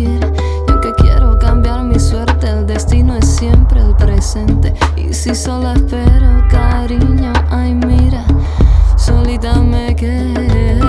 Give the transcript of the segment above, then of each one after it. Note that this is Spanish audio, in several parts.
seguir. Y aunque quiero cambiar mi suerte, el destino es siempre el presente. Y si solo espero cariño, ay mira, solita me quedé.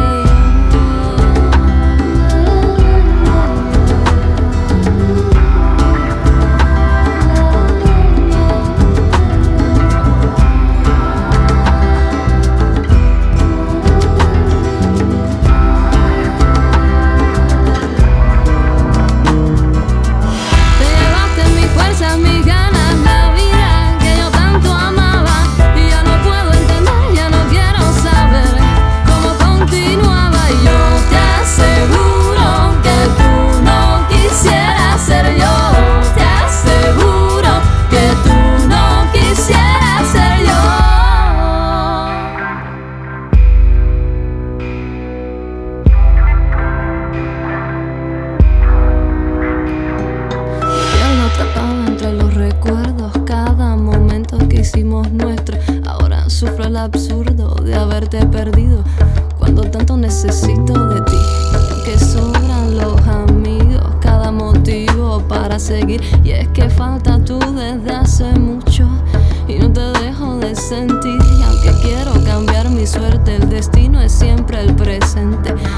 Mis ganas, la vida que yo tanto amaba, y ya no puedo entender, ya no quiero saber cómo continuaba. Yo te aseguro que tú no quisieras ser yo. Te aseguro que tú no quisieras ser yo. Atrapado entre los recuerdos, cada momento que hicimos nuestro. Ahora sufro el absurdo de haberte perdido cuando tanto necesito de ti. Y aunque sobran los amigos, cada motivo para seguir. Y es que falta tú desde hace mucho y no te dejo de sentir. Y aunque quiero cambiar mi suerte, el destino es siempre el presente.